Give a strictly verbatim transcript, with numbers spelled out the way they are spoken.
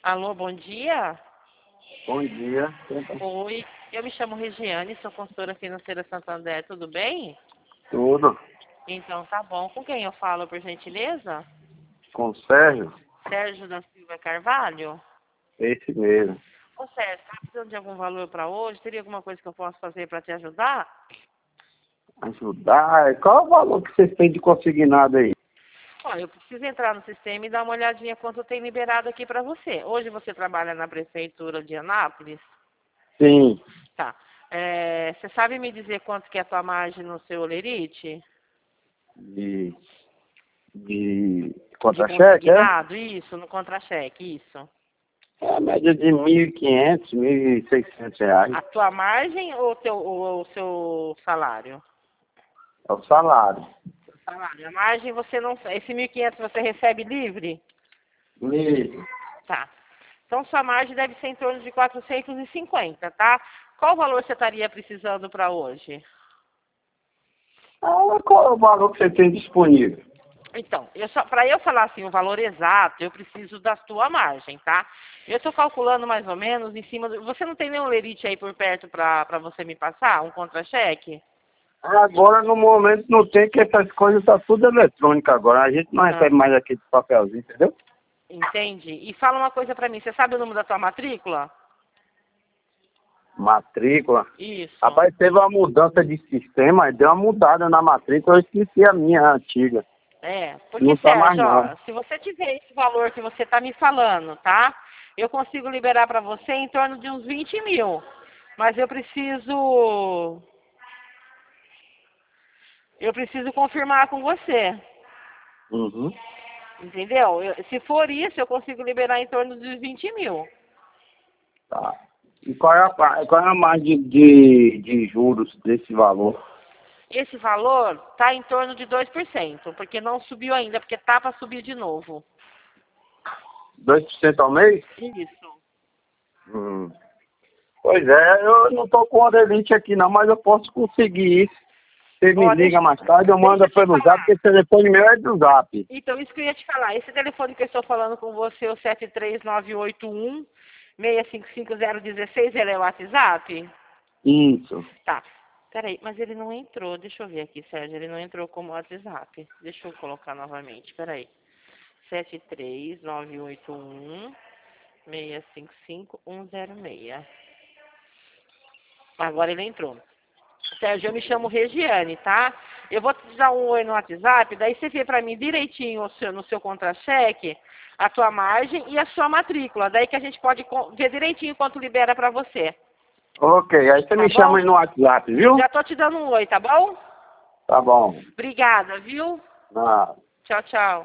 Alô, bom dia. Bom dia. Oi, eu me chamo Regiane, sou consultora financeira Santander, tudo bem? Tudo. Então tá bom. Com quem eu falo, por gentileza? Com o Sérgio? Sérgio da Silva Carvalho? Esse mesmo. Ô Sérgio, tá precisando de algum valor para hoje? Teria alguma coisa que eu possa fazer para te ajudar? Ajudar? Qual é o valor que vocês têm de consignado aí? Ó, eu preciso entrar no sistema e dar uma olhadinha quanto tem liberado aqui para você. Hoje você trabalha na prefeitura de Anápolis? Sim. Tá. É, você sabe me dizer quanto que é a tua margem no seu Olerite? De. De. De Contra-cheque, é? consignado? Isso, no contra-cheque, isso. É a média de mil e quinhentos, mil e seiscentos reais. A tua margem ou teu, ou o seu salário? É o salário. Salário. A margem você não. Esse mil e quinhentos você recebe livre? Livre. Tá. Então sua margem deve ser em torno de quatrocentos e cinquenta, tá? Qual valor você estaria precisando para hoje? Ah, qual é o valor que você tem disponível? Então, eu só, para eu falar assim o valor exato, eu preciso da tua margem, tá? Eu estou calculando mais ou menos em cima do. Você não tem nenhum lerite aí por perto para você me passar? Um contra-cheque? Agora, no momento, não tem, que essas coisas tá tudo eletrônico agora. A gente não Ah, recebe mais aquele papelzinho, entendeu? entende? E fala uma coisa para mim, você sabe o número da tua matrícula? Matrícula. Isso. Rapaz, teve uma mudança de sistema, deu uma mudada na matrícula, eu esqueci a minha antiga. É, porque, Não tá mais Sérgio, não. ó, se você tiver esse valor que você está me falando, tá? Eu consigo liberar para você em torno de uns vinte mil. Mas eu preciso. Eu preciso confirmar com você. Uhum. Entendeu? Eu- se for isso, eu consigo liberar em torno de vinte mil. Tá. E qual é a, pa- qual é a margem de, de juros desse valor? Esse valor está em torno de dois por cento, porque não subiu ainda, porque tá para subir de novo. dois por cento ao mês? Isso. Hum. Pois é, eu não tô com o Orelite aqui não, mas eu posso conseguir isso. Você me Ó, liga deixa, mais tarde, eu deixa mando eu te pelo zap, falar. porque esse telefone meu é do zap. Então, isso que eu ia te falar. Esse telefone que eu estou falando com você, o sete três nove oito um, seis cinco cinco zero um seis, ele é o WhatsApp? Isso. Tá. Peraí, mas ele não entrou. Deixa eu ver aqui, Sérgio. Ele não entrou como WhatsApp. Deixa eu colocar novamente. Peraí. sete três nove oito um, seis cinco cinco um zero seis. Agora ele entrou. Sérgio, eu me chamo Regiane, tá? Eu vou te dar um oi no WhatsApp, daí você vê pra mim direitinho o seu- no seu contra-cheque a tua margem e a sua matrícula. Daí que a gente pode co- ver direitinho quanto libera pra você. Ok, aí você Tá me chama bom? aí no WhatsApp, viu? Já tô te dando um oi, tá bom? Tá bom. Obrigada, viu? Ah. Tchau, tchau.